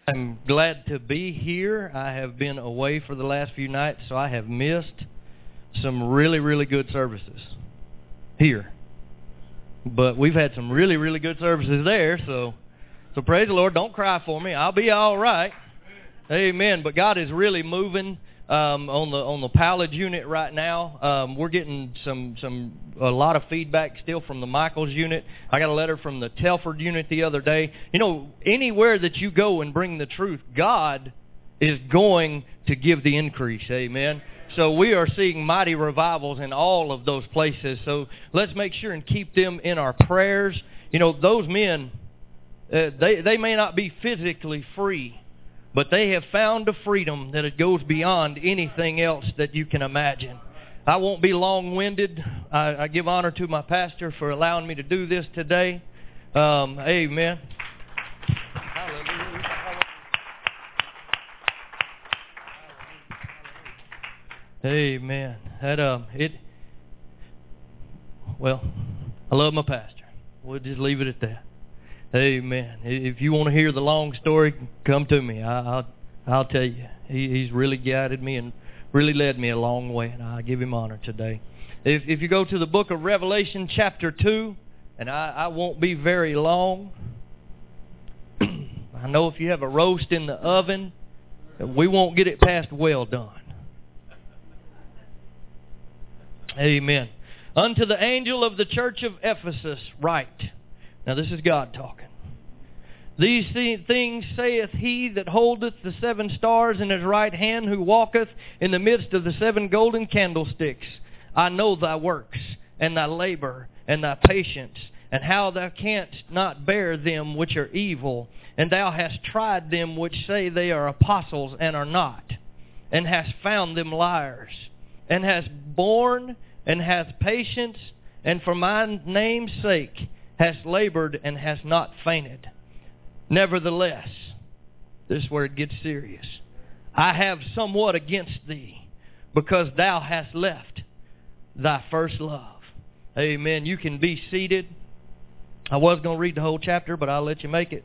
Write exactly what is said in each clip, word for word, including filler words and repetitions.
I'm glad to be here. I have been away for the last few nights, so I have missed some really, really good services here. But we've had some really, really good services there, so so praise the Lord. Don't cry for me. I'll be all right. Amen. But God is really moving um, on the on the Pallage unit right now. Um, we're getting some some a lot of feedback still from the Michaels unit. I got a letter from the Telford unit the other day. You know, anywhere that you go and bring the truth, God is going to give the increase. Amen. So we are seeing mighty revivals in all of those places. So let's make sure and keep them in our prayers. You know, those men, uh, they they may not be physically free, but they have found a freedom that it goes beyond anything else that you can imagine. I won't be long-winded. I, I give honor to my pastor for allowing me to do this today. Um, amen. Amen. That um, it. Well, I love my pastor. We'll just leave it at that. Amen. If you want to hear the long story, come to me. I, I'll I'll tell you. He, he's really guided me and really led me a long way, and I give him honor today. If if you go to the book of Revelation, chapter two, and I, I won't be very long. I know if you have a roast in the oven, we won't get it past well done. Amen. Unto the angel of the church of Ephesus write. Now this is God talking. These things saith he that holdeth the seven stars in his right hand, who walketh in the midst of the seven golden candlesticks. I know thy works, and thy labor, and thy patience, and how thou canst not bear them which are evil, and thou hast tried them which say they are apostles and are not, and hast found them liars, and hast borne and hast patience, and for my name's sake hast labored and hast not fainted. Nevertheless, this is where it gets serious. I have somewhat against thee, because thou hast left thy first love. Amen. You can be seated. I was going to read the whole chapter, but I'll let you make it.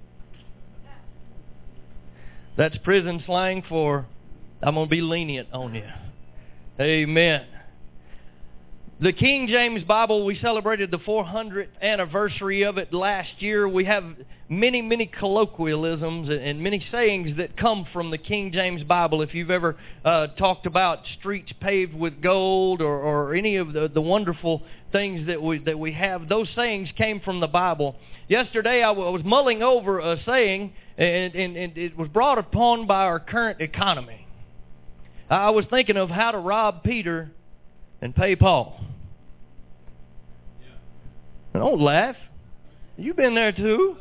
That's prison slang for I'm going to be lenient on you. Amen. The King James Bible, we celebrated the four hundredth anniversary of it last year. We have many, many colloquialisms and many sayings that come from the King James Bible. If you've ever uh, talked about streets paved with gold or, or any of the, the wonderful things that we that we have, those sayings came from the Bible. Yesterday I was mulling over a saying, and, and, and it was brought upon by our current economy. I was thinking of how to rob Peter and pay Paul. Yeah. Don't laugh. You've been there too.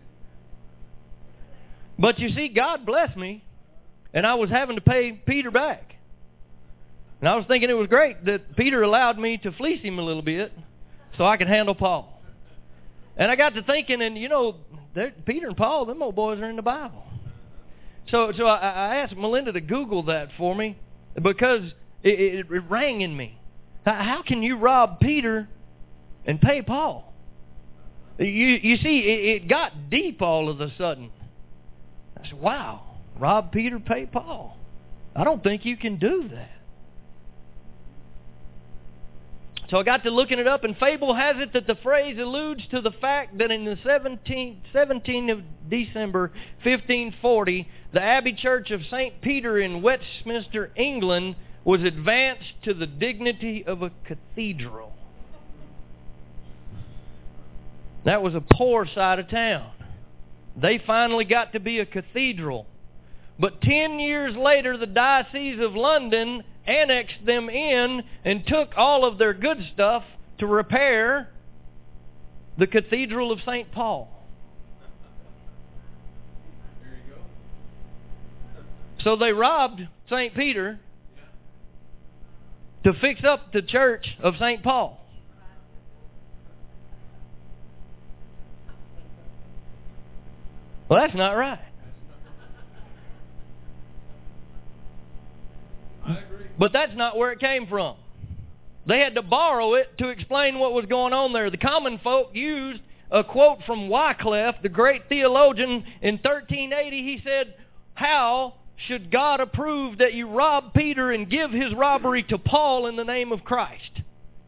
But you see, God blessed me, and I was having to pay Peter back. And I was thinking it was great that Peter allowed me to fleece him a little bit so I could handle Paul. And I got to thinking, and you know, Peter and Paul, them old boys are in the Bible. So so I, I asked Melinda to Google that for me because it, it, it rang in me. How can you rob Peter and pay Paul? You you see, it, it got deep all of a sudden. I said, wow, rob Peter, pay Paul. I don't think you can do that. So I got to looking it up, and fable has it that the phrase alludes to the fact that in the seventeenth, seventeenth of December, fifteen forty, the Abbey Church of Saint Peter in Westminster, England, was advanced to the dignity of a cathedral. That was a poor side of town. They finally got to be a cathedral. But ten years later, the Diocese of London annexed them in and took all of their good stuff to repair the Cathedral of Saint Paul. There you go. So they robbed Saint Peter to fix up the church of Saint Paul. Well, that's not right. I agree. But that's not where it came from. They had to borrow it to explain what was going on there. The common folk used a quote from Wycliffe, the great theologian, in thirteen eighty. He said, how should God approve that you rob Peter and give his robbery to Paul in the name of Christ?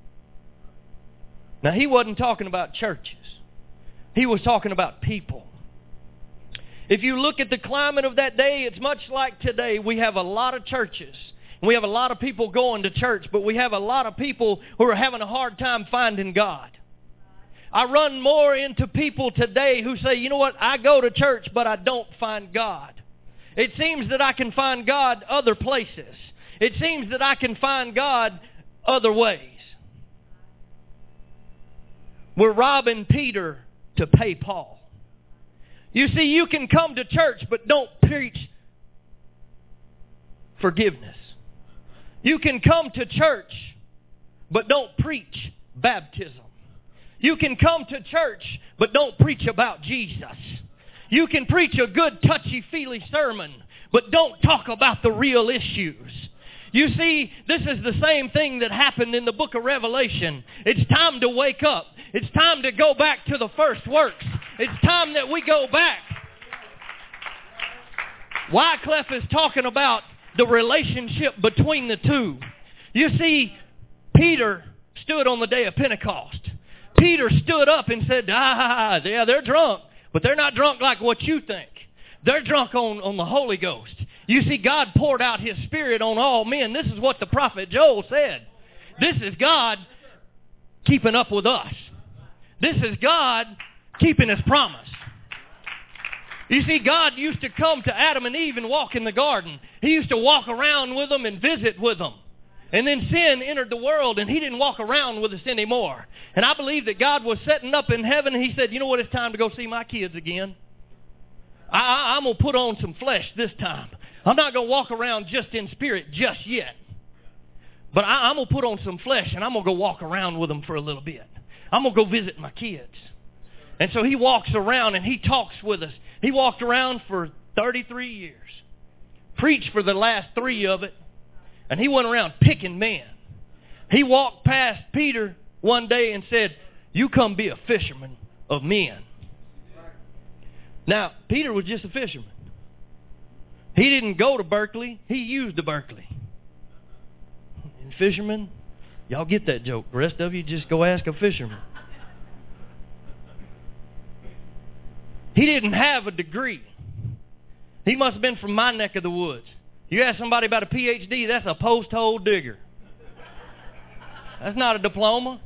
Now, he wasn't talking about churches. He was talking about people. If you look at the climate of that day, it's much like today. We have a lot of churches. We have a lot of people going to church, but we have a lot of people who are having a hard time finding God. I run more into people today who say, you know what, I go to church, but I don't find God. It seems that I can find God other places. It seems that I can find God other ways. We're robbing Peter to pay Paul. You see, you can come to church, but don't preach forgiveness. You can come to church, but don't preach baptism. You can come to church, but don't preach about Jesus. You can preach a good touchy-feely sermon, but don't talk about the real issues. You see, this is the same thing that happened in the book of Revelation. It's time to wake up. It's time to go back to the first works. It's time that we go back. Wycliffe is talking about the relationship between the two. You see, Peter stood on the day of Pentecost. Peter stood up and said, ah, yeah, they're drunk, but they're not drunk like what you think. They're drunk on, on the Holy Ghost. You see, God poured out His Spirit on all men. This is what the prophet Joel said. This is God keeping up with us. This is God keeping His promise. You see, God used to come to Adam and Eve and walk in the garden. He used to walk around with them and visit with them. And then sin entered the world, and He didn't walk around with us anymore. And I believe that God was setting up in heaven, and He said, you know what, it's time to go see my kids again. I, I, I'm going to put on some flesh this time. I'm not going to walk around just in spirit just yet. But I, I'm going to put on some flesh, and I'm going to go walk around with them for a little bit. I'm going to go visit my kids. And so He walks around, and He talks with us. He walked around for thirty-three years. Preached for the last three of it. And He went around picking men. He walked past Peter one day and said, you come be a fisherman of men. Now, Peter was just a fisherman. He didn't go to Berkeley. He used the Berkeley. And fishermen, y'all get that joke. The rest of you just go ask a fisherman. He didn't have a degree. He must have been from my neck of the woods. You ask somebody about a P H D, that's a post-hole digger. That's not a diploma.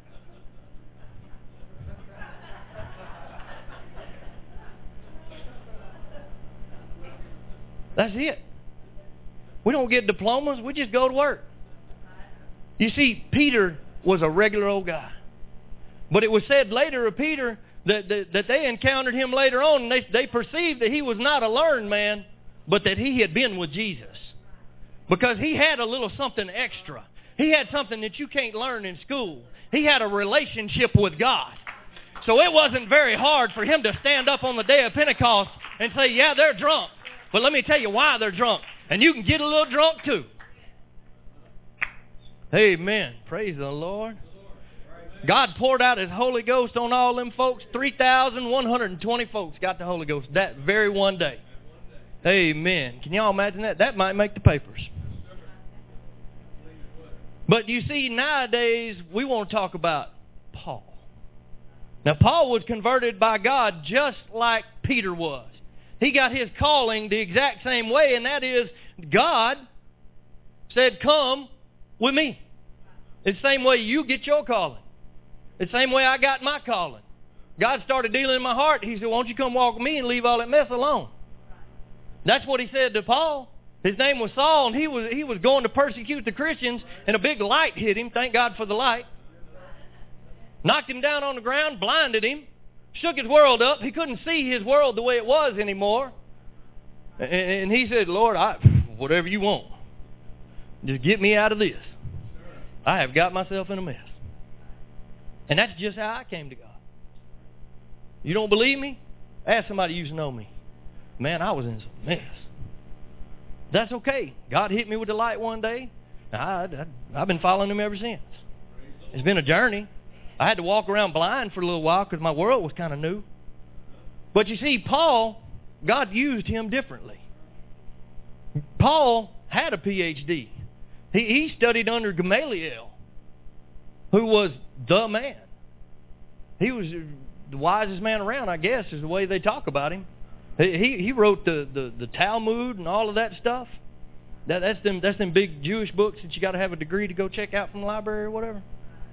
That's it. We don't get diplomas. We just go to work. You see, Peter was a regular old guy. But it was said later of Peter that, that, that they encountered him later on, and they, they perceived that he was not a learned man, but that he had been with Jesus. Because he had a little something extra. He had something that you can't learn in school. He had a relationship with God. So it wasn't very hard for him to stand up on the day of Pentecost and say, yeah, they're drunk. But let me tell you why they're drunk. And you can get a little drunk too. Amen. Praise the Lord. God poured out His Holy Ghost on all them folks. three thousand one hundred twenty folks got the Holy Ghost that very one day. Amen. Can y'all imagine that? That might make the papers. But you see, nowadays, we want to talk about Paul. Now, Paul was converted by God just like Peter was. He got his calling the exact same way, and that is, God said, come with me. It's the same way you get your calling. It's the same way I got my calling. God started dealing in my heart. He said, why don't you come walk with me and leave all that mess alone? That's what He said to Paul. His name was Saul, and he was he was going to persecute the Christians, and a big light hit him. Thank God for the light. Knocked him down on the ground, blinded him, shook his world up. He couldn't see his world the way it was anymore. And he said, Lord, I, whatever you want, just get me out of this. I have got myself in a mess. And that's just how I came to God. You don't believe me? Ask somebody who used to know me. Man, I was in some mess. That's okay. God hit me with the light one day. I, I, I've been following Him ever since. It's been a journey. I had to walk around blind for a little while because my world was kind of new. But you see, Paul, God used him differently. Paul had a P H D. He, he studied under Gamaliel, who was the man. He was the wisest man around, I guess, is the way they talk about him. He he wrote the, the, the Talmud and all of that stuff. That, that's them that's them big Jewish books that you got to have a degree to go check out from the library or whatever.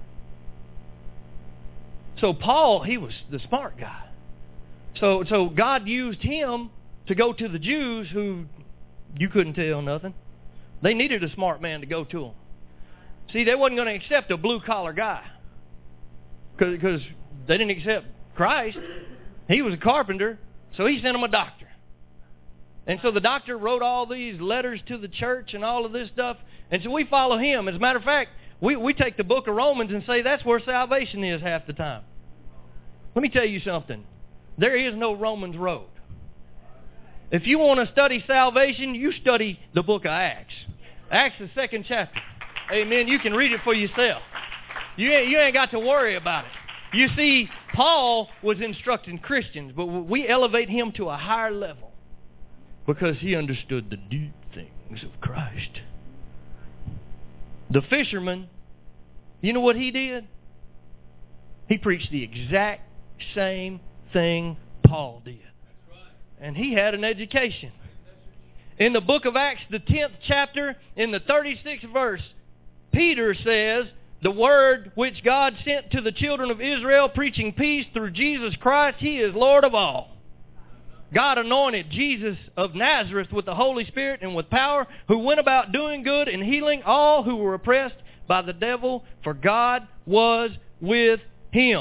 So Paul, he was the smart guy. So so God used him to go to the Jews who you couldn't tell nothing. They needed a smart man to go to them. See, they wasn't going to accept a blue-collar guy because they didn't accept Christ. He was a carpenter, so he sent them a doctor. And so the doctor wrote all these letters to the church and all of this stuff. And so we follow him. As a matter of fact, we, we take the book of Romans and say that's where salvation is half the time. Let me tell you something. There is no Romans road. If you want to study salvation, you study the book of Acts. Acts, the second chapter. Amen. You can read it for yourself. You ain't, you ain't got to worry about it. You see, Paul was instructing Christians, but we elevate him to a higher level because he understood the deep things of Christ. The fisherman, you know what he did? He preached the exact same thing Paul did. And he had an education. In the book of Acts, the tenth chapter, in the thirty-sixth verse, Peter says, the word which God sent to the children of Israel, preaching peace through Jesus Christ, he is Lord of all. God anointed Jesus of Nazareth with the Holy Spirit and with power, who went about doing good and healing all who were oppressed by the devil, for God was with him.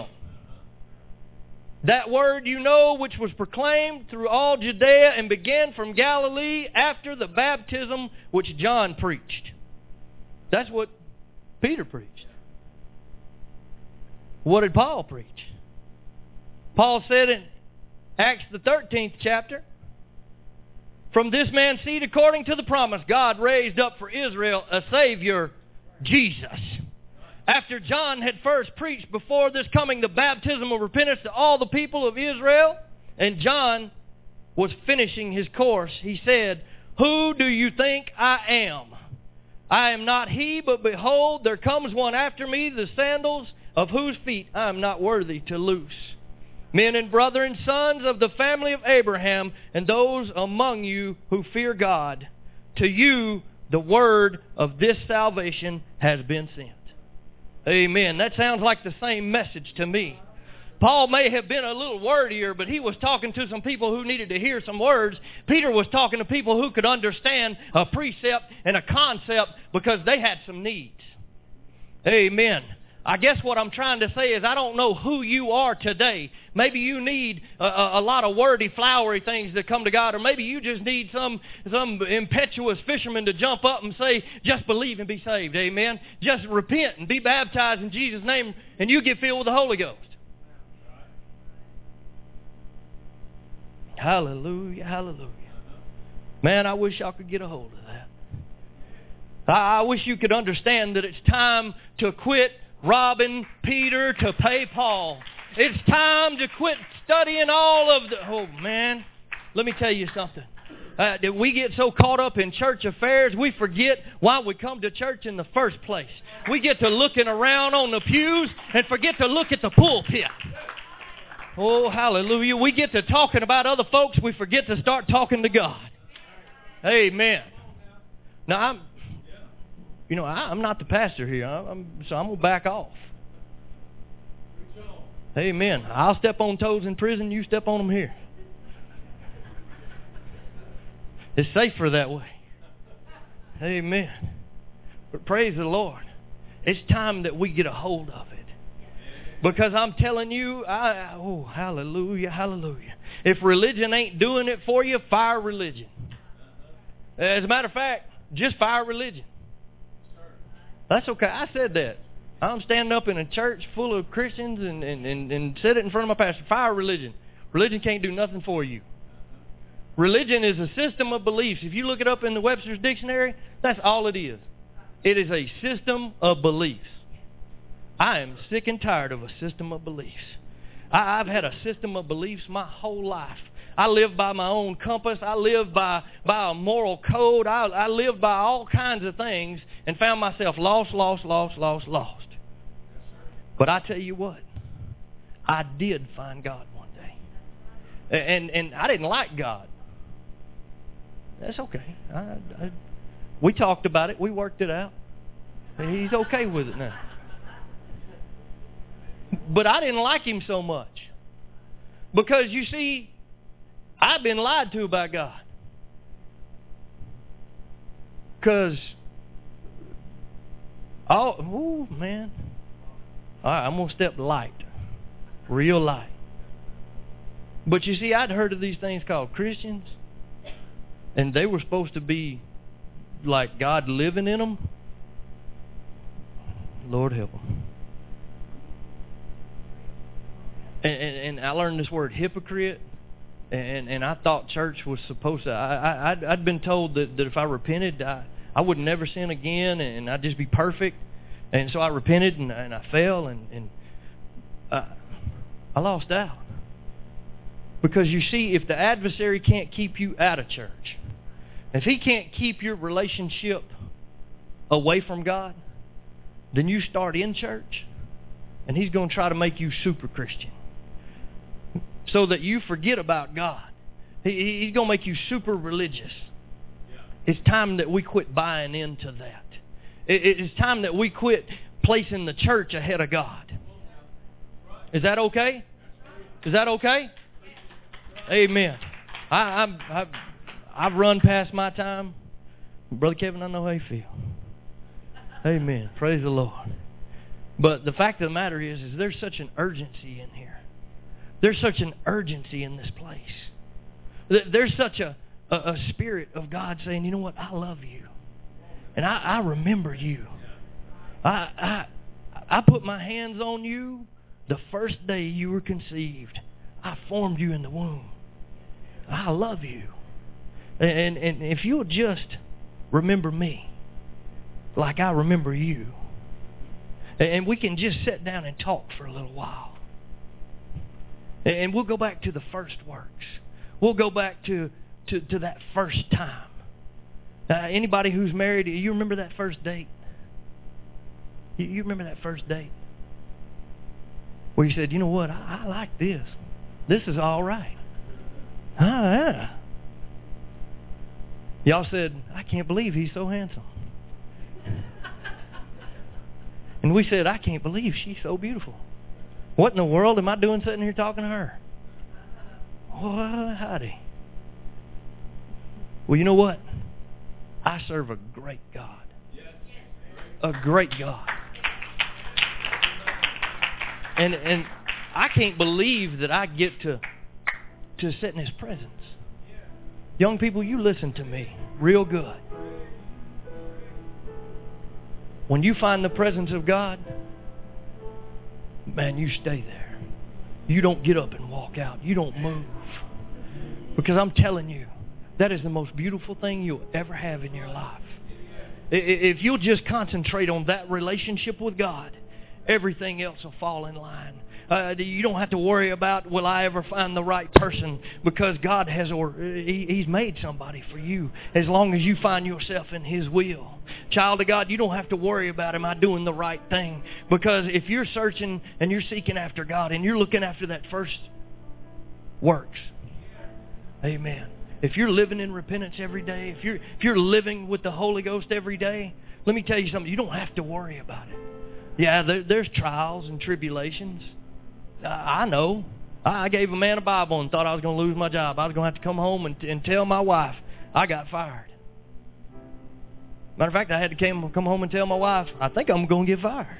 That word, you know, which was proclaimed through all Judea and began from Galilee after the baptism which John preached. That's what Peter preached. What did Paul preach? Paul said in Acts the thirteenth chapter, from this man's seed according to the promise, God raised up for Israel a Savior, Jesus. After John had first preached before this coming the baptism of repentance to all the people of Israel, and John was finishing his course, he said, who do you think I am? I am not he, but behold, there comes one after me, the sandals of whose feet I am not worthy to loose. Men and brethren, sons of the family of Abraham, and those among you who fear God, to you the word of this salvation has been sent. Amen. That sounds like the same message to me. Paul may have been a little wordier, but he was talking to some people who needed to hear some words. Peter was talking to people who could understand a precept and a concept because they had some needs. Amen. I guess what I'm trying to say is I don't know who you are today. Maybe you need a, a, a lot of wordy, flowery things to come to God, or maybe you just need some some impetuous fisherman to jump up and say, just believe and be saved. Amen. Just repent and be baptized in Jesus' name, and you get filled with the Holy Ghost. Hallelujah, hallelujah. Man, I wish y'all could get a hold of that. I, I wish you could understand that it's time to quit robbing Peter to pay Paul. It's time to quit studying all of the... Oh, man. Let me tell you something. Uh, that we get so caught up in church affairs, we forget why we come to church in the first place. We get to looking around on the pews and forget to look at the pulpit. Oh, hallelujah. We get to talking about other folks, we forget to start talking to God. Amen. Now, I'm... You know, I, I'm not the pastor here, I'm, so I'm going to back off. Amen. I'll step on toes in prison, you step on them here. It's safer that way. Amen. But praise the Lord. It's time that we get a hold of it. Because I'm telling you, I, oh, hallelujah, hallelujah. If religion ain't doing it for you, fire religion. As a matter of fact, just fire religion. That's okay. I said that. I'm standing up in a church full of Christians and, and, and, and said it in front of my pastor. Fire religion. Religion can't do nothing for you. Religion is a system of beliefs. If you look it up in the Webster's Dictionary, that's all it is. It is a system of beliefs. I am sick and tired of a system of beliefs. I, I've had a system of beliefs my whole life. I lived by my own compass. I lived by, by a moral code. I, I lived by all kinds of things and found myself lost, lost, lost, lost, lost. But I tell you what, I did find God one day. And, and I didn't like God. That's okay. I, I, we talked about it. We worked it out. He's okay with it now. But I didn't like him so much. Because, you see, I've been lied to by God. Because, oh, ooh, man. All right, I'm going to step light. Real light. But, you see, I'd heard of these things called Christians. And they were supposed to be like God living in them. Lord help them. And, and, and I learned this word hypocrite, and, and I thought church was supposed to. I, I, I'd, I'd been told that, that if I repented, I, I would never sin again, and I'd just be perfect. And so I repented, and, and I fell, and, and I, I lost out. Because you see, if the adversary can't keep you out of church, if he can't keep your relationship away from God, then you start in church, and he's going to try to make you super Christian. So that you forget about God. He, he's going to make you super religious. It's time that we quit buying into that. It, it's time that we quit placing the church ahead of God. Is that okay? Is that okay? Amen. I, I'm, I've, I've run past my time. Brother Kevin, I know how you feel. Amen. Praise the Lord. But the fact of the matter is, is there's such an urgency in here. There's such an urgency in this place. There's such a, a, a spirit of God saying, you know what, I love you. And I, I remember you. I, I, I put my hands on you the first day you were conceived. I formed you in the womb. I love you. And, and if you'll just remember me like I remember you, and we can just sit down and talk for a little while. And we'll go back to the first works. We'll go back to, to, to that first time. Uh, anybody who's married, you remember that first date? You, you remember that first date? Where you said, you know what, I, I like this. This is all right. Ah, yeah. Y'all said, I can't believe he's so handsome. And we said, I can't believe she's so beautiful. What in the world am I doing sitting here talking to her? Well, howdy. Well, you know what? I serve a great God. A great God. And and I can't believe that I get to to sit in His presence. Young people, you listen to me real good. When you find the presence of God, man, you stay there. You don't get up and walk out. You don't move. Because I'm telling you, that is the most beautiful thing you'll ever have in your life. If you'll just concentrate on that relationship with God, everything else will fall in line. Uh, you don't have to worry about, will I ever find the right person? Because God has, or he, He's made somebody for you as long as you find yourself in His will. Child of God, you don't have to worry about, am I doing the right thing? Because if you're searching and you're seeking after God and you're looking after that first works, amen. If you're living in repentance every day, if you're, if you're living with the Holy Ghost every day, let me tell you something, you don't have to worry about it. Yeah, there, there's trials and tribulations. I know. I gave a man a Bible and thought I was going to lose my job. I was going to have to come home and, and tell my wife I got fired. Matter of fact, I had to came, come home and tell my wife, I think I'm going to get fired.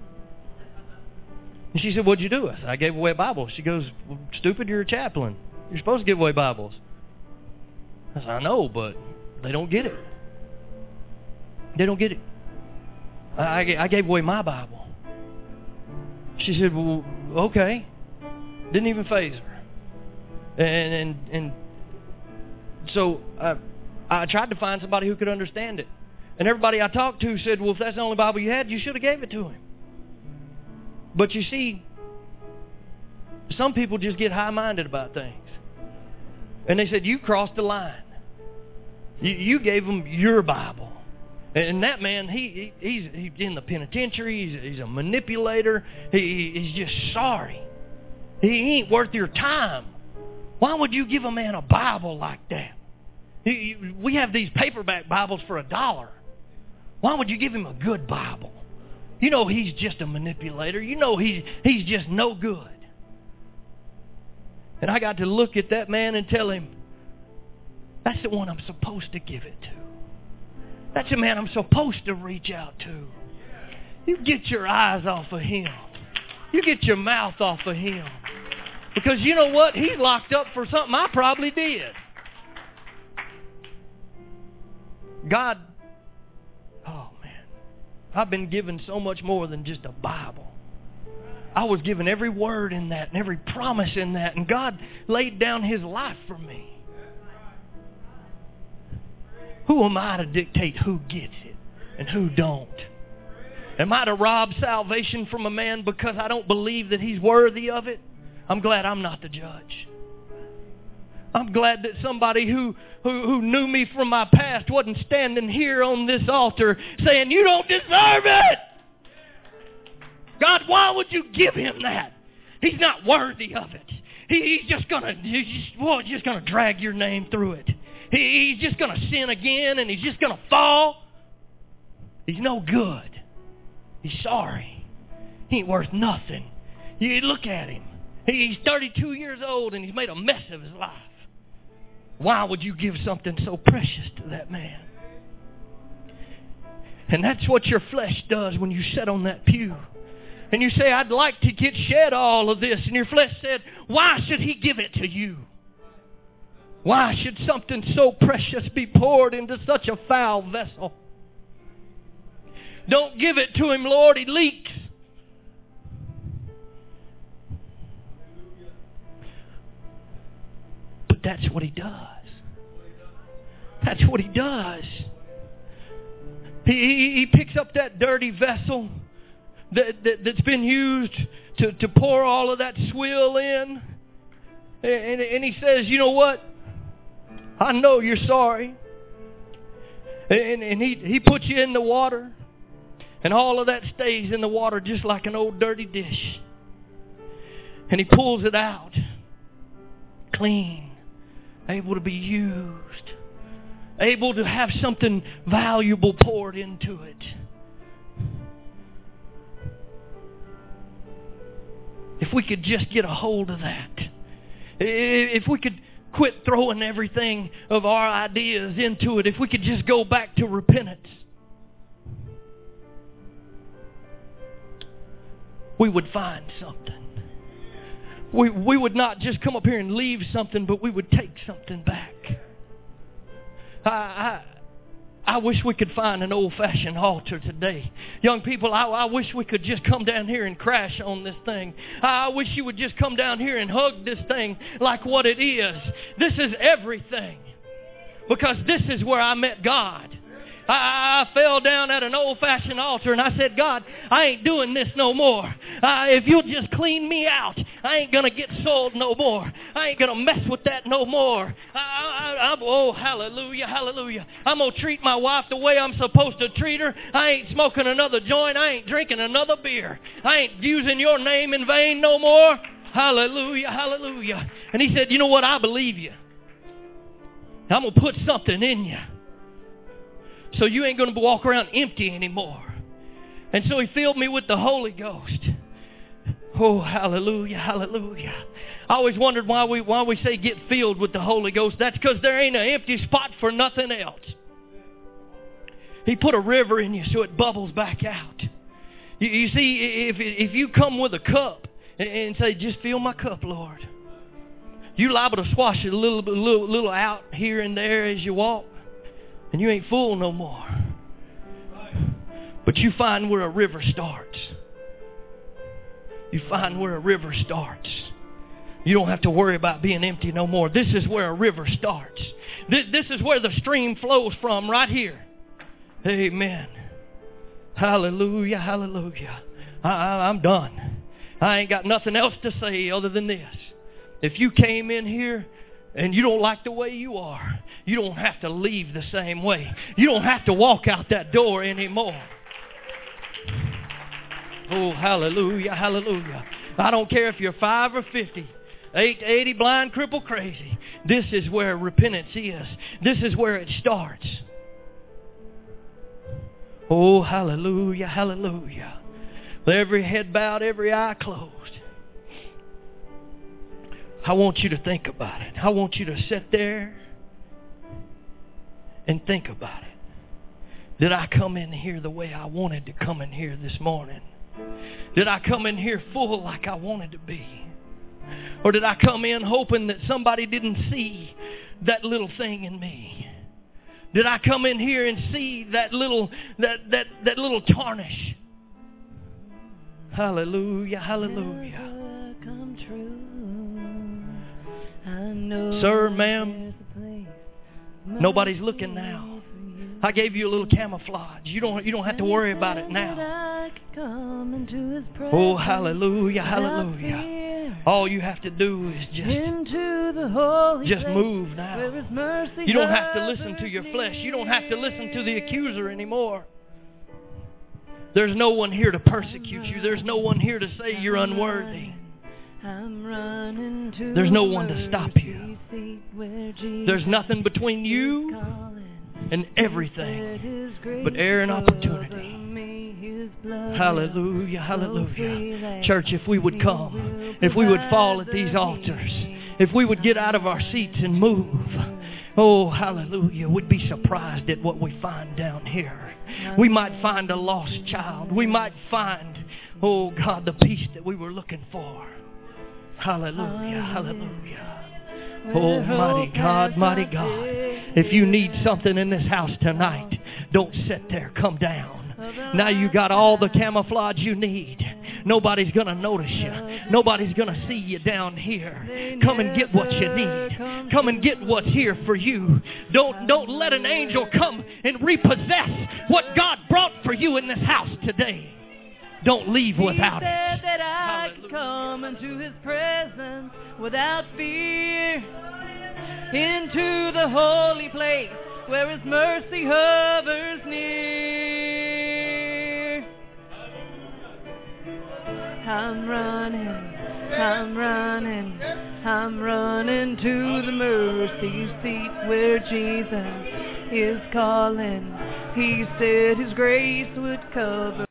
And she said, what'd you do? I said, I gave away a Bible. She goes, well, stupid, you're a chaplain. You're supposed to give away Bibles. I said, I know, but they don't get it. They don't get it. I, I gave away my Bible. She said, well, okay. Didn't even faze her. And and, and so I, I tried to find somebody who could understand it. And everybody I talked to said, well, if that's the only Bible you had, you should have gave it to him. But you see, some people just get high-minded about things. And they said, you crossed the line. You, you gave them your Bible. And that man, he, he he's, he's in the penitentiary. He's, he's a manipulator. He, he's just sorry. He ain't worth your time. Why would you give a man a Bible like that? He, we have these paperback Bibles for a dollar. Why would you give him a good Bible? You know he's just a manipulator. You know he's, he's just no good. And I got to look at that man and tell him, that's the one I'm supposed to give it to. That's the man I'm supposed to reach out to. You get your eyes off of him. You get your mouth off of him. Because you know what? He's locked up for something I probably did. God, oh man, I've been given so much more than just a Bible. I was given every word in that and every promise in that. And God laid down His life for me. Who am I to dictate who gets it and who don't? Am I to rob salvation from a man because I don't believe that he's worthy of it? I'm glad I'm not the judge. I'm glad that somebody who, who, who knew me from my past wasn't standing here on this altar saying, you don't deserve it. God, why would you give him that? He's not worthy of it. He, he's just gonna, he's just, well, just gonna drag your name through it. He, he's just gonna sin again, and he's just gonna fall. He's no good. He's sorry. He ain't worth nothing. You look at him. He, he's thirty-two years old, and he's made a mess of his life. Why would you give something so precious to that man? And that's what your flesh does when you sit on that pew. And you say, I'd like to get shed all of this. And your flesh said, why should he give it to you? Why should something so precious be poured into such a foul vessel? Don't give it to him, Lord. He leaks. But that's what he does. That's what he does. He, he, he picks up that dirty vessel that, that, that's been used to, to pour all of that swill in. And, and he says, you know what? I know you're sorry. And, and he, he puts you in the water. And all of that stays in the water just like an old dirty dish. And he pulls it out. Clean. Able to be used. Able to have something valuable poured into it. If we could just get a hold of that. If we could quit throwing everything of our ideas into it. If we could just go back to repentance. We would find something. We, we would not just come up here and leave something, but we would take something back. I, I, I wish we could find an old-fashioned altar today. Young people, I, I wish we could just come down here and crash on this thing. I, I wish you would just come down here and hug this thing like what it is. This is everything. Because this is where I met God. I, I fell down at an old-fashioned altar and I said, God, I ain't doing this no more. Uh, if you'll just clean me out, I ain't going to get sold no more. I ain't going to mess with that no more. I, I, I, oh, hallelujah, hallelujah. I'm going to treat my wife the way I'm supposed to treat her. I ain't smoking another joint. I ain't drinking another beer. I ain't using your name in vain no more. Hallelujah, hallelujah. And he said, you know what? I believe you. I'm going to put something in you. So you ain't going to walk around empty anymore. And so he filled me with the Holy Ghost. Oh, hallelujah, hallelujah. I always wondered why we why we say get filled with the Holy Ghost. That's because there ain't an empty spot for nothing else. He put a river in you so it bubbles back out. You, you see, if if you come with a cup and say, just fill my cup, Lord. You're liable to swash it a little, little, little out here and there as you walk. And you ain't full no more. But you find where a river starts. You find where a river starts. You don't have to worry about being empty no more. This is where a river starts. This, this is where the stream flows from, right here. Amen. Hallelujah, hallelujah. I, I, I'm done. I ain't got nothing else to say other than this. If you came in here and you don't like the way you are, you don't have to leave the same way. You don't have to walk out that door anymore. Oh, hallelujah, hallelujah. I don't care if you're five or fifty, eight, eighty, blind, crippled, crazy. This is where repentance is. This is where it starts. Oh, hallelujah, hallelujah. Every head bowed, every eye closed. I want you to think about it. I want you to sit there and think about it. Did I come in here the way I wanted to come in here this morning? Did I come in here full like I wanted to be? Or did I come in hoping that somebody didn't see that little thing in me? Did I come in here and see that little that that, that little tarnish? Hallelujah, hallelujah. Sir, ma'am, nobody's looking now. I gave you a little camouflage. You don't you don't have to worry about it now. Oh, hallelujah, hallelujah. All you have to do is just, just move now. You don't have to listen to your flesh. You don't have to listen to the accuser anymore. There's no one here to persecute you. There's no one here to say you're unworthy. There's no one to stop you. There's nothing between you and everything but air and opportunity. Hallelujah, hallelujah. Church, if we would come, if we would fall at these altars, if we would get out of our seats and move, oh, hallelujah, we'd be surprised at what we find down here. We might find a lost child. We might find, oh God, the peace that we were looking for. Hallelujah, hallelujah. Oh, mighty God, mighty God. If you need something in this house tonight, don't sit there. Come down. Now you got all the camouflage you need. Nobody's going to notice you. Nobody's going to see you down here. Come and get what you need. Come and get what's here for you. Don't, don't let an angel come and repossess what God brought for you in this house today. Don't leave without it. He said that I could come into His presence without fear, into the holy place where His mercy hovers near. I'm running, I'm running, I'm running to the mercy seat where Jesus is calling. He said His grace would cover